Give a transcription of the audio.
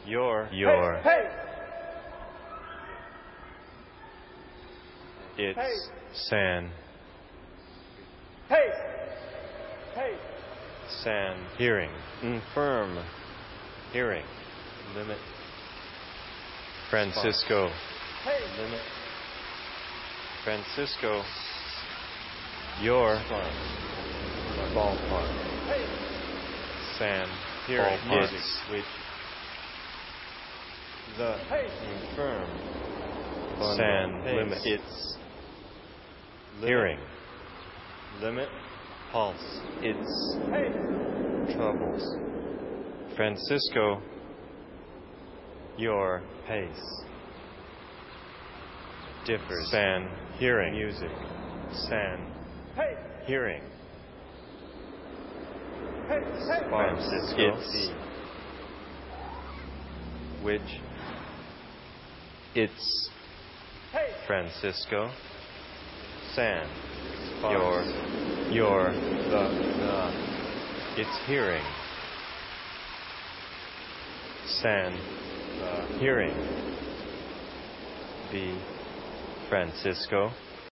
Your. It's. San. San. Hearing. Infirm. Hearing. Limit. Francisco. Limit. Francisco. Your. Ballpark. San. Hearing. Ballpark. It's. Which. The. Infirm. San. Limit. It's. Hearing. Limit. Pulse. It's. Troubles. Francisco. Your. Pace. Differs. San. Hearing. Music. San. Hearing. Francisco. It's. Which. It's. Francisco. San. Your. The. It's hearing. San. Hearing. The. Francisco.